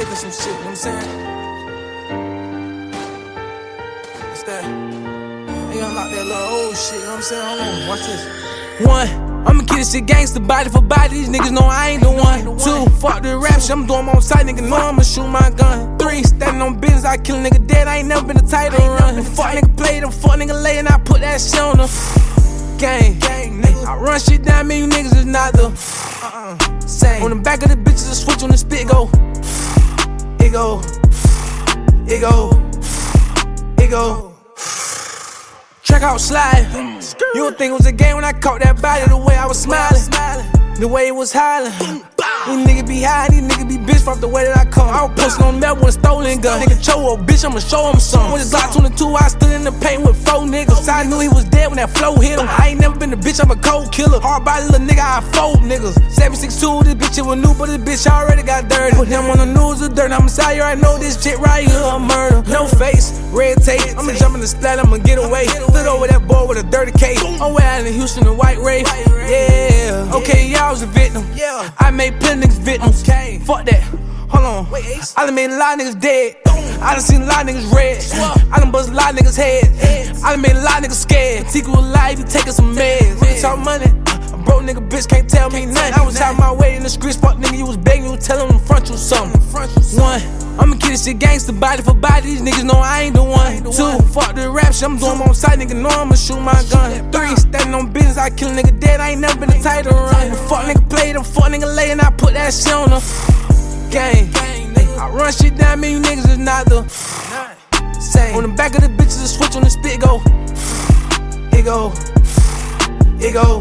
cooking some shit, you know what I'm saying? What's that? They unlock that little old shit, you know what I'm saying? Hold on, watch this. 1, I'ma keep this shit gangsta, body for body. These niggas know I ain't the one. 2, fuck the rap shit, I'm doing my own side. Nigga know I'ma shoot my gun. 3, standing on business, I kill a nigga dead. I ain't never been a title run. Fuck nigga play, them fuck nigga lay, and I put that shit on them. Gang, nigga. I run shit down, man, you niggas is not the same. On the back of the bitches, a switch on the spit go. It go. It go. It go. Track out slide. You don't think it was a game when I caught that body, the way I was smiling, the way it was hollering. These niggas be high, these niggas be bitch off the way that I come. I was posting on that with a stolen gun. Nigga choke a bitch, I'ma show him something. When it's Glock 22, I stood in the paint with 4 niggas. I knew he was dead when that flow hit him. I ain't never been a bitch, I'm a cold killer. Hard body little nigga, I fold niggas. 762, this bitch it was new, but this bitch already got dirty. Put him on the news of dirt, I'm sorry, I know this shit right here, a murder. No face, red tape, I'ma jump in the splat, I'ma get away. Stood over that boy with a dirty cake. I'm way out in Houston, the white Wraith. Yeah, okay, y'all was a victim. I made plenty niggas victims. Fuck that, hold on. I done made a lot of niggas dead. I done seen a lot of niggas red. I done bust a lot of niggas heads. I done made a lot of niggas scared. Tiku alive, you taking some meds. Nigga talk money, a broke nigga bitch can't tell me nothing. I was out my way in the streets, fuck nigga, you was begging, you was telling them front you something. 1, I'ma keep this shit gangsta, body for body. These niggas know I ain't the one. 2, fuck the rap shit, I'm doing my own side. Nigga know I'ma shoot my gun. 3, standing on business, I kill a nigga dead. I ain't never been a title run. Fuck nigga play, them fuck nigga lay, and I put that shit on them. Gang, I run shit down, man, you niggas is not the same. On the back of the bitches, a switch on the spit go. It go. It go.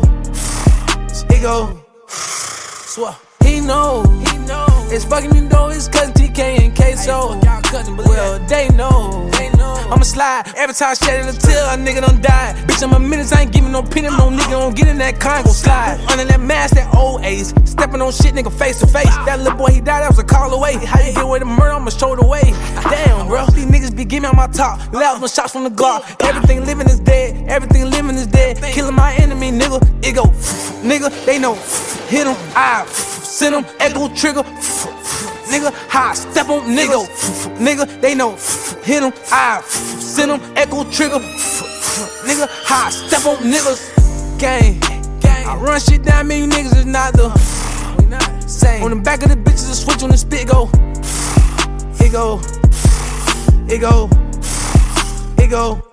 It go. Swear. He know. It's fucking me though, it's cousin TK and Queso. Well, they know. I'ma slide every time I shed it until a nigga done died. Bitch, I'm a menace, I ain't giving no penny, no nigga don't get in that Congo slide. Under that mask, that old ace, stepping on shit, nigga face to face. That little boy, he died, that was a call away. How you get away the murder, I'ma show the way. Damn, bro, these niggas be giving me on my top. Loud no shots from the Glock. Everything living is dead, everything living is dead. Killing my enemy, nigga, it go. Nigga, they know. Hit him, I send him, echo trigger. Nigga, high step on nigga. Nigga, they know. Hit him, I send him, echo trigger. Nigga, high step on niggas. Gang, I run shit down, man, you niggas is not the same. On the back of the bitches, a switch on the spit go. It go. It go. It go.